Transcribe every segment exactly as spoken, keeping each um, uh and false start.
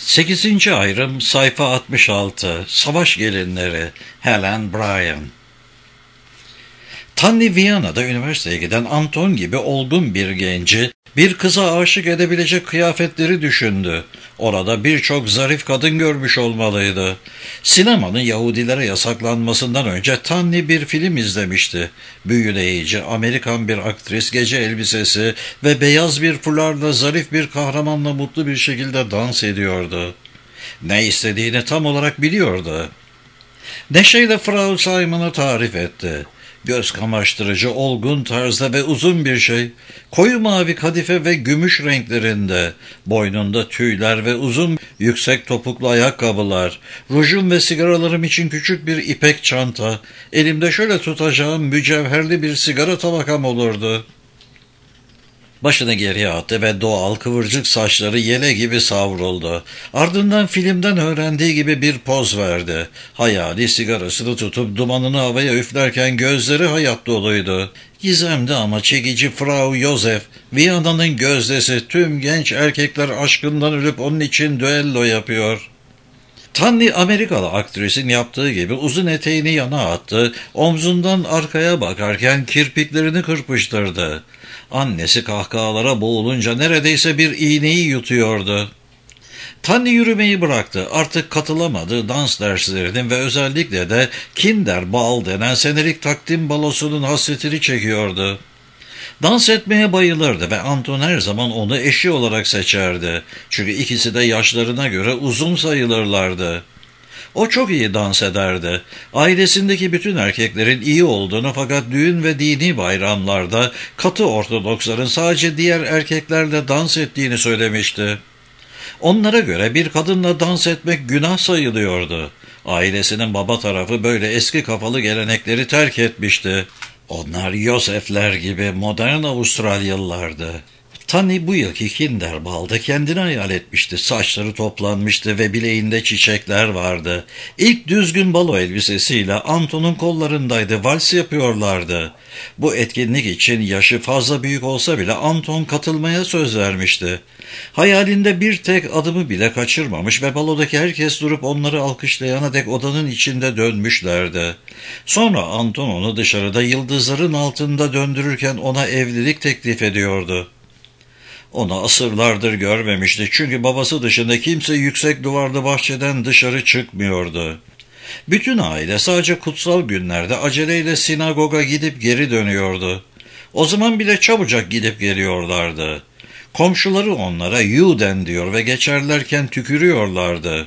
Sekizinci ayrım sayfa altmış altı. Savaş gelinleri Helen Bryan. Tanni Viyana'da üniversiteye giden Anton gibi olgun bir genci bir kıza aşık edebilecek kıyafetleri düşündü. Orada birçok zarif kadın görmüş olmalıydı. Sinemanın Yahudilere yasaklanmasından önce Tanni bir film izlemişti. Büyüleyici Amerikan bir aktris gece elbisesi ve beyaz bir fularla zarif bir kahramanla mutlu bir şekilde dans ediyordu. Ne istediğini tam olarak biliyordu. Neşeyle Frau Simon'u tarif etti. Göz kamaştırıcı, olgun tarzda ve uzun bir şey, koyu mavi kadife ve gümüş renklerinde, boynunda tüyler ve uzun yüksek topuklu ayakkabılar, rujum ve sigaralarım için küçük bir ipek çanta, elimde şöyle tutacağım mücevherli bir sigara tabakam olurdu. Başını geriye attı ve doğal kıvırcık saçları yele gibi savruldu. Ardından filmden öğrendiği gibi bir poz verdi. Hayali sigarasını tutup dumanını havaya üflerken gözleri hayat doluydu. Gizemli ama çekici Frau Josef, Viyana'nın gözdesi, tüm genç erkekler aşkından ölüp onun için düello yapıyor. Tanni Amerikalı aktrisin yaptığı gibi uzun eteğini yana attı, omzundan arkaya bakarken kirpiklerini kırpıştırdı. Annesi kahkahalara boğulunca neredeyse bir iğneyi yutuyordu. Tanni yürümeyi bıraktı. Artık katılamadığı dans derslerinin ve özellikle de Kinderball denen senelik takdim balosunun hasretini çekiyordu. Dans etmeye bayılırdı ve Anton her zaman onu eşi olarak seçerdi. Çünkü ikisi de yaşlarına göre uzun sayılırlardı. O çok iyi dans ederdi. Ailesindeki bütün erkeklerin iyi olduğunu fakat düğün ve dini bayramlarda katı Ortodoksların sadece diğer erkeklerle dans ettiğini söylemişti. Onlara göre bir kadınla dans etmek günah sayılıyordu. Ailesinin baba tarafı böyle eski kafalı gelenekleri terk etmişti. Onlar Yosefler gibi modern Avustralyalılardı. Tanni bu yılki Kinderball'da kendini hayal etmişti. Saçları toplanmıştı ve bileğinde çiçekler vardı. İlk düzgün balo elbisesiyle Anton'un kollarındaydı. Vals yapıyorlardı. Bu etkinlik için yaşı fazla büyük olsa bile Anton katılmaya söz vermişti. Hayalinde bir tek adımı bile kaçırmamış ve balodaki herkes durup onları alkışlayana dek odanın içinde dönmüşlerdi. Sonra Anton onu dışarıda yıldızların altında döndürürken ona evlilik teklif ediyordu. Onu asırlardır görmemişti çünkü babası dışında kimse yüksek duvarlı bahçeden dışarı çıkmıyordu. Bütün aile sadece kutsal günlerde aceleyle sinagoga gidip geri dönüyordu. O zaman bile çabucak gidip geliyorlardı. Komşuları onlara Juden diyor ve geçerlerken tükürüyorlardı.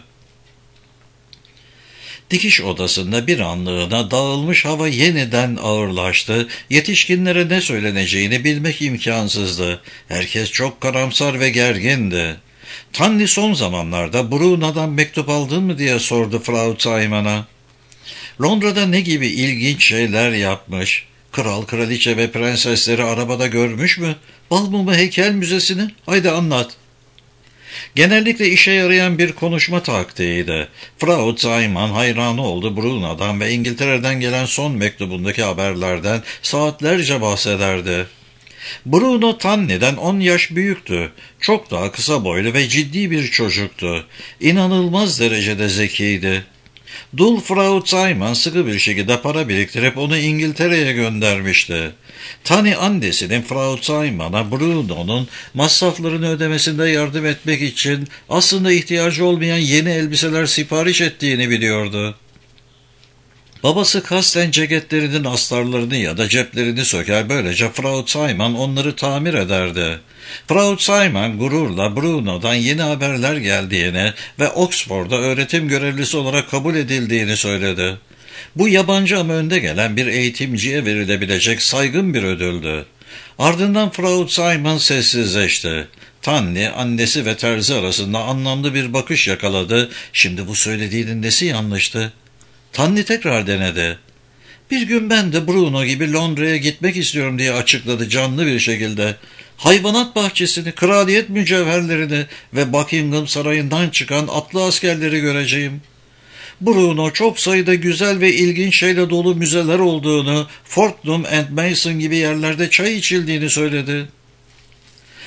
Dikiş odasında bir anlığına dağılmış hava yeniden ağırlaştı. Yetişkinlere ne söyleneceğini bilmek imkansızdı. Herkes çok karamsar ve gergindi. Tanni son zamanlarda Bruna'dan mektup aldın mı diye sordu Frau Simon'a. Londra'da ne gibi ilginç şeyler yapmış? Kral, kraliçe ve prensesleri arabada görmüş mü? Bal mumu heykel müzesini? Haydi anlat. Genellikle işe yarayan bir konuşma taktiğiydi. Frau Simon hayranı oldu Bruna'dan ve İngiltere'den gelen son mektubundaki haberlerden saatlerce bahsederdi. Bruno Tanni'den on yaş büyüktü. Çok daha kısa boylu ve ciddi bir çocuktu. İnanılmaz derecede zekiydi. Dul Frau Simon sıkı bir şekilde para biriktirip onu İngiltere'ye göndermişti. Tanni annesinin Frau Simon'a Bruno'nun masraflarını ödemesinde yardım etmek için aslında ihtiyacı olmayan yeni elbiseler sipariş ettiğini biliyordu. Babası kasten ceketlerinin astarlarını ya da ceplerini söker, böylece Frau Simon onları tamir ederdi. Frau Simon gururla Bruno'dan yeni haberler geldiğini ve Oxford'da öğretim görevlisi olarak kabul edildiğini söyledi. Bu yabancı ama önde gelen bir eğitimciye verilebilecek saygın bir ödüldü. Ardından Frau Simon sessizleşti. Tanni, annesi ve terzi arasında anlamlı bir bakış yakaladı. Şimdi bu söylediğinin nesi yanlıştı? Tanni tekrar denedi. Bir gün ben de Bruno gibi Londra'ya gitmek istiyorum diye açıkladı canlı bir şekilde. Hayvanat bahçesini, kraliyet mücevherlerini ve Buckingham Sarayı'ndan çıkan atlı askerleri göreceğim. Bruno çok sayıda güzel ve ilginç şeyle dolu müzeler olduğunu, Fortnum and Mason gibi yerlerde çay içildiğini söyledi.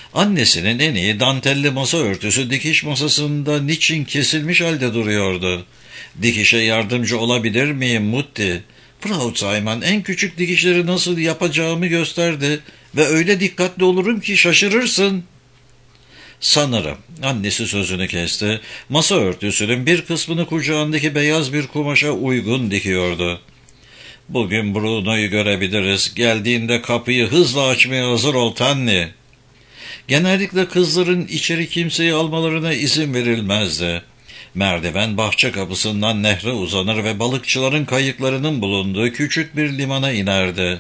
Annesinin en iyi dantelli masa örtüsü dikiş masasında niçin kesilmiş halde duruyordu. "Dikişe yardımcı olabilir miyim Mutti?" Frau Zayman en küçük dikişleri nasıl yapacağımı gösterdi ve öyle dikkatli olurum ki şaşırırsın. Sanırım annesi sözünü kesti. Masa örtüsünün bir kısmını kucağındaki beyaz bir kumaşa uygun dikiyordu. "Bugün Bruno'yu görebiliriz. Geldiğinde kapıyı hızla açmaya hazır ol Tanni." Genellikle kızların içeri kimseyi almalarına izin verilmezdi. Merdiven bahçe kapısından nehre uzanır ve balıkçıların kayıklarının bulunduğu küçük bir limana inerdi.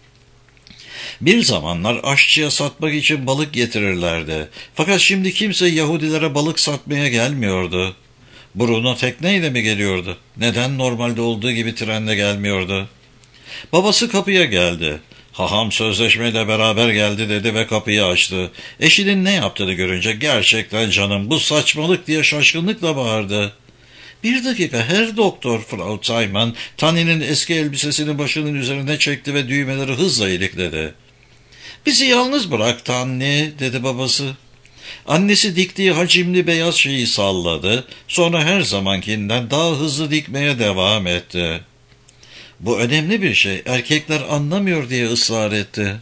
Bir zamanlar aşçıya satmak için balık getirirlerdi. Fakat şimdi kimse Yahudilere balık satmaya gelmiyordu. Bruno tekneyle mi geliyordu? Neden normalde olduğu gibi trenle gelmiyordu? Babası kapıya geldi. "Haham sözleşmeyle beraber geldi" dedi ve kapıyı açtı. Eşinin ne yaptığını görünce "Gerçekten canım, bu saçmalık" diye şaşkınlıkla bağırdı. "Bir dakika Herr Doktor." Frau Zayman Tanni'nin eski elbisesini başının üzerine çekti ve düğmeleri hızla ilikledi. "Bizi yalnız bırak Tanni," dedi babası. Annesi diktiği hacimli beyaz şeyi salladı. Sonra her zamankinden daha hızlı dikmeye devam etti. "Bu önemli bir şey. Erkekler anlamıyor," diye ısrar etti.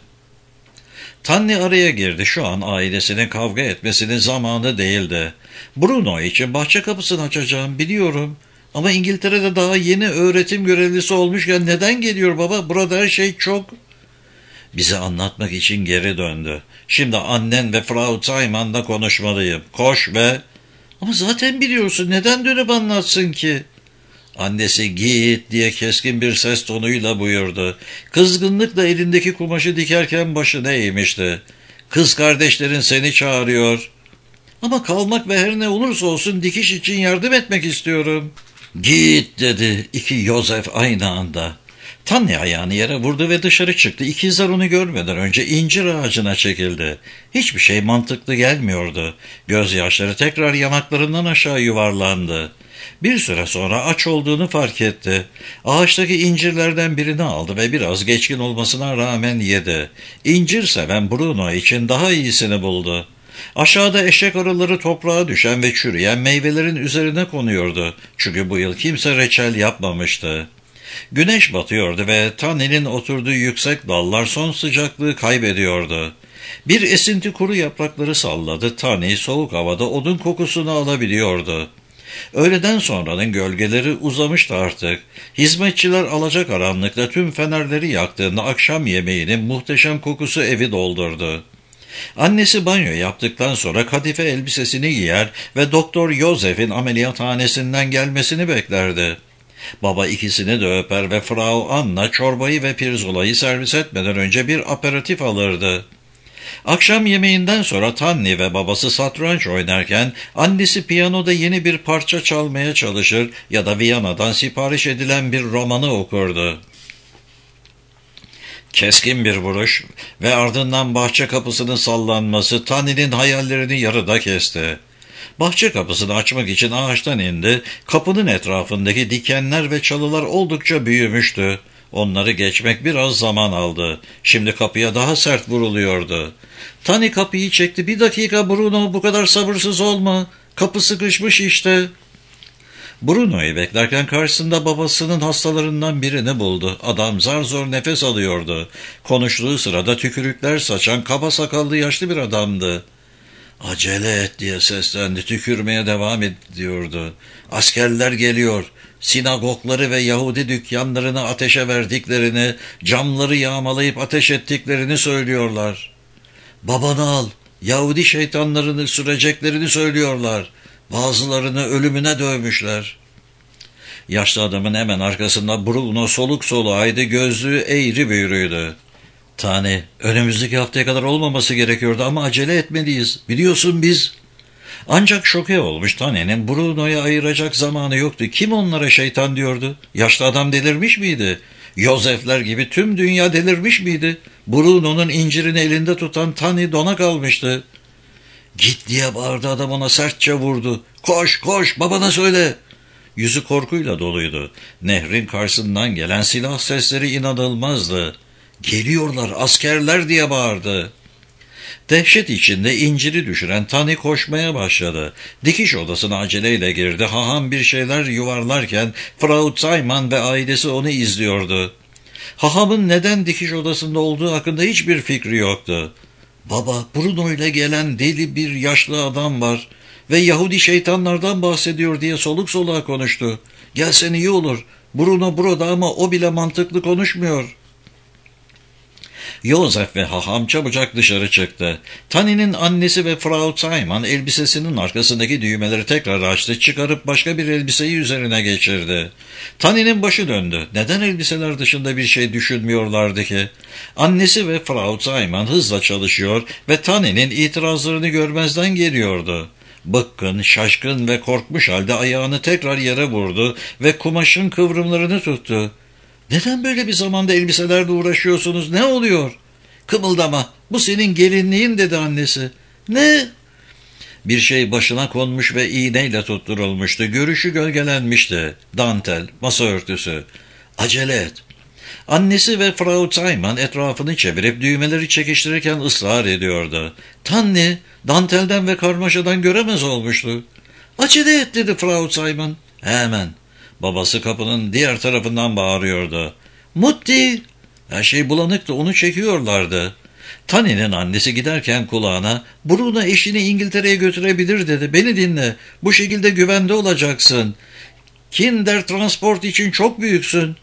Tanni araya girdi. Şu an ailesinin kavga etmesinin zamanı değildi. "Bruno için bahçe kapısını açacağım, biliyorum. Ama İngiltere'de daha yeni öğretim görevlisi olmuşken neden geliyor baba? Burada her şey çok..." Bize anlatmak için geri döndü. "Şimdi annen ve Frau Zayman'la konuşmalıyım. Koş ve..." "Ama zaten biliyorsun, neden dönüp anlatsın ki?" Annesi "Git," diye keskin bir ses tonuyla buyurdu. Kızgınlıkla elindeki kumaşı dikerken başını eğmişti. "Kız kardeşlerin seni çağırıyor." "Ama kalmak ve her ne olursa olsun dikiş için yardım etmek istiyorum." "Git," dedi iki Yosef aynı anda. Tanni ayağını yere vurdu ve dışarı çıktı. İkizler onu görmeden önce incir ağacına çekildi. Hiçbir şey mantıklı gelmiyordu. Gözyaşları tekrar yanaklarından aşağı yuvarlandı. Bir süre sonra aç olduğunu fark etti. Ağaçtaki incirlerden birini aldı ve biraz geçkin olmasına rağmen yedi. İncir seven Bruno için daha iyisini buldu. Aşağıda eşek arıları toprağa düşen ve çürüyen meyvelerin üzerine konuyordu. Çünkü bu yıl kimse reçel yapmamıştı. Güneş batıyordu ve Tanni'nin oturduğu yüksek dallar son sıcaklığı kaybediyordu. Bir esinti kuru yaprakları salladı. Tanni soğuk havada odun kokusunu alabiliyordu. Öğleden sonranın gölgeleri uzamıştı artık. Hizmetçiler alacakaranlıkta tüm fenerleri yaktığında akşam yemeğinin muhteşem kokusu evi doldurdu. Annesi banyo yaptıktan sonra kadife elbisesini giyer ve Doktor Yosef'in ameliyathanesinden gelmesini beklerdi. Baba ikisini de öper ve Frau Anna çorbayı ve pirzolayı servis etmeden önce bir aperatif alırdı. Akşam yemeğinden sonra Tanni ve babası satranç oynarken annesi piyanoda yeni bir parça çalmaya çalışır ya da Viyana'dan sipariş edilen bir romanı okurdu. Keskin bir vuruş ve ardından bahçe kapısının sallanması Tanni'nin hayallerini yarıda kesti. Bahçe kapısını açmak için ağaçtan indi. Kapının etrafındaki dikenler ve çalılar oldukça büyümüştü. Onları geçmek biraz zaman aldı. Şimdi kapıya daha sert vuruluyordu. Tanni kapıyı çekti. "Bir dakika Bruno, bu kadar sabırsız olma. Kapı sıkışmış işte." Bruno'yu beklerken karşısında babasının hastalarından birini buldu. Adam zar zor nefes alıyordu. Konuştuğu sırada tükürükler saçan kaba sakallı yaşlı bir adamdı. "Acele et," diye seslendi. Tükürmeye devam ediyordu. "Askerler geliyor. Sinagogları ve Yahudi dükkanlarını ateşe verdiklerini, camları yağmalayıp ateş ettiklerini söylüyorlar. Babanı al, Yahudi şeytanlarını süreceklerini söylüyorlar. Bazılarını ölümüne dövmüşler." Yaşlı adamın hemen arkasında Bruno soluk soluğaydı, gözlüğü eğri büğrüydü. "Tanni, önümüzdeki haftaya kadar olmaması gerekiyordu ama acele etmeliyiz. Biliyorsun biz..." Ancak şoke olmuş Tanni'nin Bruno'ya ayıracak zamanı yoktu. Kim onlara şeytan diyordu? Yaşlı adam delirmiş miydi? Yosefler gibi tüm dünya delirmiş miydi? Bruno'nun incirini elinde tutan Tanni dona kalmıştı. "Git," diye bağırdı adam, ona sertçe vurdu. "Koş koş, babana söyle." Yüzü korkuyla doluydu. Nehrin karşısından gelen silah sesleri inanılmazdı. "Geliyorlar, askerler," diye bağırdı. Dehşet içinde inciri düşüren Tani koşmaya başladı. Dikiş odasına aceleyle girdi. Haham bir şeyler yuvarlarken Frau Zayman ve ailesi onu izliyordu. Hahamın neden dikiş odasında olduğu hakkında hiçbir fikri yoktu. "Baba, Bruno ile gelen deli bir yaşlı adam var ve Yahudi şeytanlardan bahsediyor" diye soluk soluğa konuştu. "Gelsen iyi olur. Bruno burada ama o bile mantıklı konuşmuyor." Josef ve haham çabucak dışarı çıktı. Tani'nin annesi ve Frau Zayman elbisesinin arkasındaki düğmeleri tekrar açtı, çıkarıp başka bir elbiseyi üzerine geçirdi. Tani'nin başı döndü. Neden elbiseler dışında bir şey düşünmüyorlardı ki? Annesi ve Frau Zayman hızla çalışıyor ve Tani'nin itirazlarını görmezden geliyordu. Bıkkın, şaşkın ve korkmuş halde ayağını tekrar yere vurdu ve kumaşın kıvrımlarını tuttu. "Neden böyle bir zamanda elbiselerle uğraşıyorsunuz? Ne oluyor?" "Kımıldama, bu senin gelinliğin," dedi annesi. "Ne?" Bir şey başına konmuş ve iğneyle tutturulmuştu. Görüşü gölgelenmişti. Dantel, masa örtüsü. "Acele et." Annesi ve Frau Zayman etrafını çevirip düğmeleri çekiştirirken ısrar ediyordu. Tanni, dantelden ve karmaşadan göremez olmuştu. "Acele et," dedi Frau Zayman. "Hemen." Babası kapının diğer tarafından bağırıyordu. "Mutti!" Her şey bulanıktı, onu çekiyorlardı. Tani'nin annesi giderken kulağına, "Bruno eşini İngiltere'ye götürebilir," dedi. "Beni dinle, bu şekilde güvende olacaksın. Kinder Transport için çok büyüksün."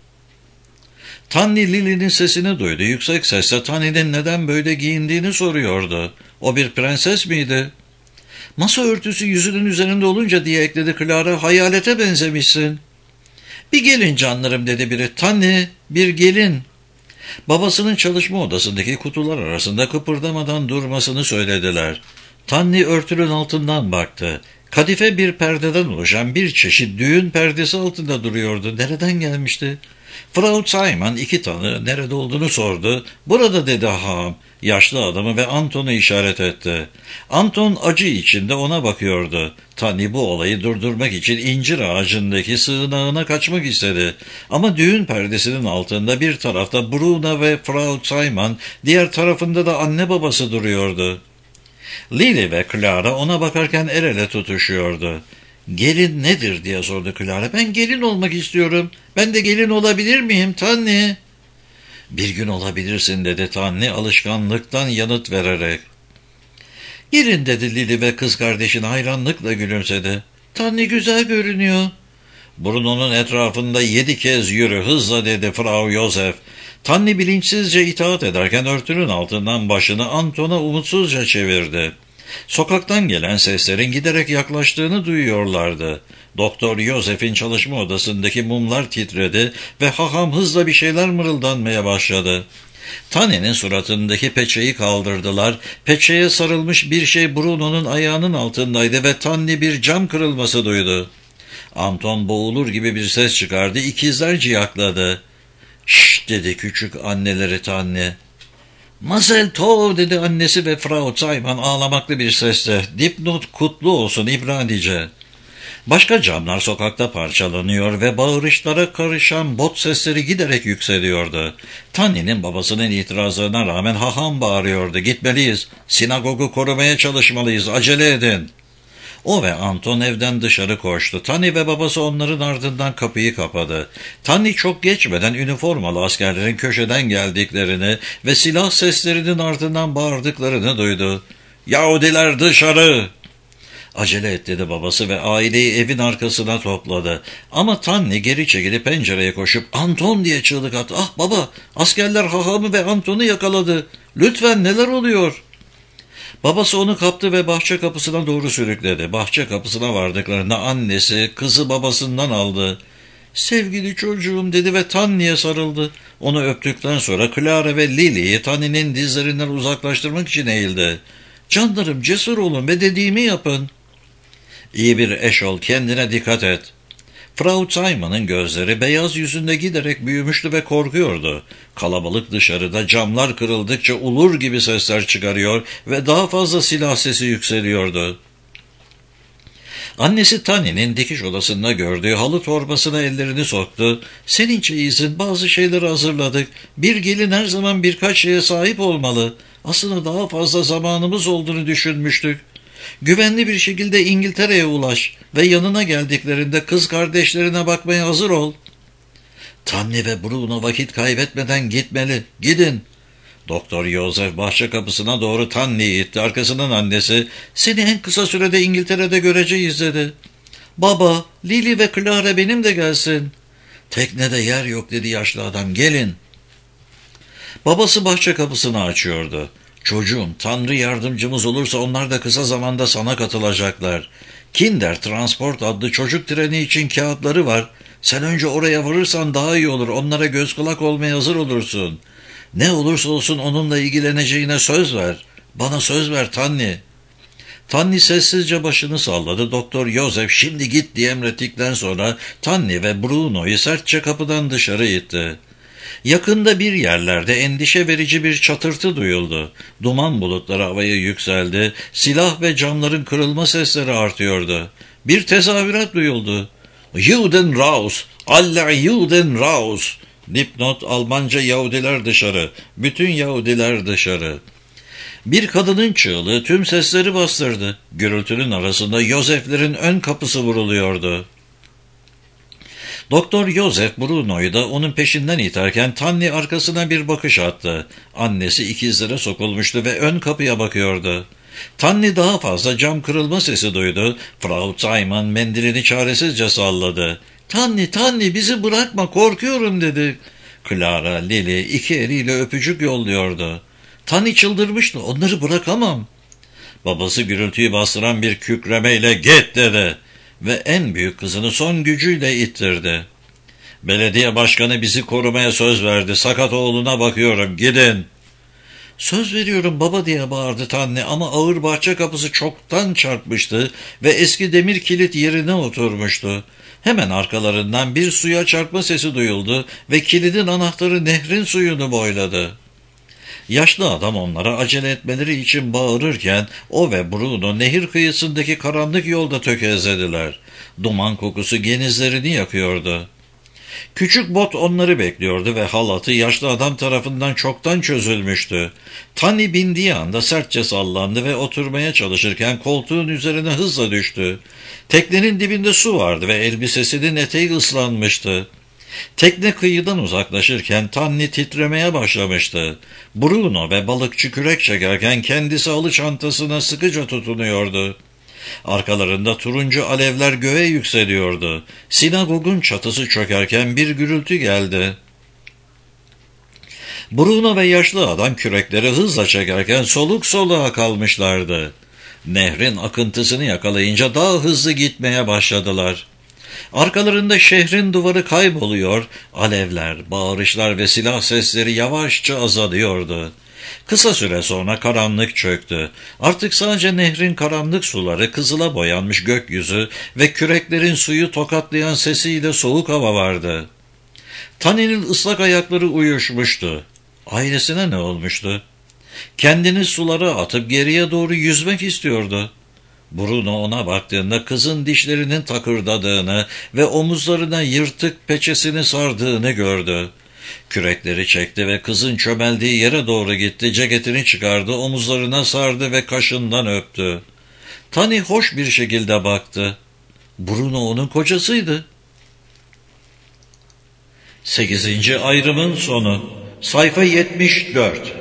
Tanni Lily'nin sesini duydu. Yüksek sesle Tani'nin neden böyle giyindiğini soruyordu. O bir prenses miydi? "Masa örtüsü yüzünün üzerinde olunca," diye ekledi Clara, "hayalete benzemişsin." "Bir gelin canlarım," dedi biri. "Tanni, bir gelin." Babasının çalışma odasındaki kutular arasında kıpırdamadan durmasını söylediler. Tanni örtünün altından baktı. Kadife bir perdeden oluşan bir çeşit düğün perdesi altında duruyordu. Nereden gelmişti? Frau Zayman iki tanı nerede olduğunu sordu. "Burada," dedi haham. Yaşlı adamı ve Anton'u işaret etti. Anton acı içinde ona bakıyordu. Tanni bu olayı durdurmak için incir ağacındaki sığınağına kaçmak istedi. Ama düğün perdesinin altında bir tarafta Bruno ve Frau Zayman, diğer tarafında da anne babası duruyordu. Lily ve Clara ona bakarken el ele tutuşuyordu. "Gelin nedir?" diye sordu Clara. "Ben gelin olmak istiyorum. Ben de gelin olabilir miyim Tanni?" "Bir gün olabilirsin," dedi Tanni alışkanlıktan yanıt vererek. "Gelin," dedi Lily ve kız kardeşine hayranlıkla gülümsedi. "Tanni güzel görünüyor." "Bruno'nun etrafında yedi kez yürü hızla," dedi Frau Josef. Tanni bilinçsizce itaat ederken örtünün altından başını Anton'a umutsuzca çevirdi. Sokaktan gelen seslerin giderek yaklaştığını duyuyorlardı. Doktor Josef'in çalışma odasındaki mumlar titredi ve haham hızla bir şeyler mırıldanmaya başladı. Tanni'nin suratındaki peçeyi kaldırdılar. Peçeye sarılmış bir şey Bruno'nun ayağının altındaydı ve Tanni bir cam kırılması duydu. Anton boğulur gibi bir ses çıkardı. İkizler ciyakladı. "Şşş," dedi küçük anneleri Tanni. "Mazel tov," dedi annesi ve Frau Zayman ağlamaklı bir sesle. "Dipnot kutlu olsun İbranice." Başka camlar sokakta parçalanıyor ve bağırışlara karışan bot sesleri giderek yükseliyordu. Tanni'nin babasının itirazlarına rağmen haham bağırıyordu. "Gitmeliyiz, sinagogu korumaya çalışmalıyız, acele edin." O ve Anton evden dışarı koştu. Tanni ve babası onların ardından kapıyı kapadı. Tanni çok geçmeden üniformalı askerlerin köşeden geldiklerini ve silah seslerinin ardından bağırdıklarını duydu. "Yahudiler dışarı!" "Acele et," dedi babası ve aileyi evin arkasına topladı. Ama Tanni geri çekilip pencereye koşup "Anton!" diye çığlık attı. "Ah baba, askerler hahamı ve Anton'u yakaladı. Lütfen, neler oluyor?" Babası onu kaptı ve bahçe kapısına doğru sürükledi. Bahçe kapısına vardıklarında annesi kızı babasından aldı. "Sevgili çocuğum," dedi ve Tanni'ye sarıldı. Onu öptükten sonra Clara ve Lily'yi Tanni'nin dizlerinden uzaklaştırmak için eğildi. "Canlarım, cesur olun ve dediğimi yapın." "İyi bir eş ol, kendine dikkat et." Frau Zayman'ın gözleri beyaz yüzünde giderek büyümüştü ve korkuyordu. Kalabalık dışarıda camlar kırıldıkça ulur gibi sesler çıkarıyor ve daha fazla silah sesi yükseliyordu. Annesi Tanni'nin dikiş odasında gördüğü halı torbasına ellerini soktu. "Senin çeyizin, bazı şeyleri hazırladık. Bir gelin her zaman birkaç şeye sahip olmalı." Aslında daha fazla zamanımız olduğunu düşünmüştük. Güvenli bir şekilde İngiltere'ye ulaş ve yanına geldiklerinde kız kardeşlerine bakmaya hazır ol. Tanni ve Bruno vakit kaybetmeden gitmeli. Gidin. Doktor Joseph bahçe kapısına doğru Tanni'yi itti. Arkasından annesi, seni en kısa sürede İngiltere'de göreceğiz dedi. Baba, Lily ve Clara benim de gelsin. Teknede yer yok dedi yaşlı adam, gelin. Babası bahçe kapısını açıyordu. Çocuğum, Tanrı yardımcımız olursa onlar da kısa zamanda sana katılacaklar. Kinder Transport adlı çocuk treni için kağıtları var. Sen önce oraya varırsan daha iyi olur. Onlara göz kulak olmaya hazır olursun. Ne olursa olsun onunla ilgileneceğine söz ver. Bana söz ver Tanni. Tanni sessizce başını salladı. Doktor Joseph şimdi git diye emrettikten sonra Tanni ve Bruno'yu sertçe kapıdan dışarı itti. Yakında bir yerlerde endişe verici bir çatırtı duyuldu. Duman bulutları havaya yükseldi. Silah ve camların kırılma sesleri artıyordu. Bir tezahürat duyuldu. Juden raus! Alle Juden raus! Dipnot Almanca Yahudiler dışarı. Bütün Yahudiler dışarı. Bir kadının çığlığı tüm sesleri bastırdı. Gürültünün arasında Yosef'lerin ön kapısı vuruluyordu. Doktor Joseph Bruno'yu da onun peşinden iterken Tanni arkasına bir bakış attı. Annesi ikizlere sokulmuştu ve ön kapıya bakıyordu. Tanni daha fazla cam kırılma sesi duydu. Frau Zayman mendilini çaresizce salladı. Tanni, Tanni bizi bırakma, korkuyorum dedi. Clara, Lily iki eliyle öpücük yolluyordu. Tanni çıldırmıştı, onları bırakamam. Babası gürültüyü bastıran bir kükremeyle git dedi ve en büyük kızını son gücüyle ittirdi. Belediye başkanı bizi korumaya söz verdi. Sakat oğluna bakıyorum, gidin. Söz veriyorum baba diye bağırdı Tanni ama ağır bahçe kapısı çoktan çarpmıştı ve eski demir kilit yerine oturmuştu. Hemen arkalarından bir suya çarpma sesi duyuldu ve kilidin anahtarı nehrin suyunu boyladı. Yaşlı adam onlara acele etmeleri için bağırırken o ve Bruno nehir kıyısındaki karanlık yolda tökezlediler. Duman kokusu genizlerini yakıyordu. Küçük bot onları bekliyordu ve halatı yaşlı adam tarafından çoktan çözülmüştü. Tanni bindiği anda sertçe sallandı ve oturmaya çalışırken koltuğun üzerine hızla düştü. Teknenin dibinde su vardı ve elbisesinin eteği ıslanmıştı. Tekne kıyıdan uzaklaşırken Tanni titremeye başlamıştı. Bruno ve balıkçı kürek çekerken kendisi alı çantasına sıkıca tutunuyordu. Arkalarında turuncu alevler göğe yükseliyordu. Sinagogun çatısı çökerken bir gürültü geldi. Bruno ve yaşlı adam kürekleri hızla çekerken soluk soluğa kalmışlardı. Nehrin akıntısını yakalayınca daha hızlı gitmeye başladılar. Arkalarında şehrin duvarı kayboluyor, alevler, bağırışlar ve silah sesleri yavaşça azalıyordu. Kısa süre sonra karanlık çöktü. Artık sadece nehrin karanlık suları, kızıla boyanmış gökyüzü ve küreklerin suyu tokatlayan sesiyle soğuk hava vardı. Tanni'nin ıslak ayakları uyuşmuştu. Ailesine ne olmuştu? Kendini sulara atıp geriye doğru yüzmek istiyordu. Bruno ona baktığında kızın dişlerinin takırdadığını ve omuzlarına yırtık peçesini sardığını gördü. Kürekleri çekti ve kızın çömeldiği yere doğru gitti, ceketini çıkardı, omuzlarına sardı ve kaşından öptü. Tanni hoş bir şekilde baktı. Bruno onun kocasıydı. Sekizinci ayrımın sonu. Sayfa yetmiş dört.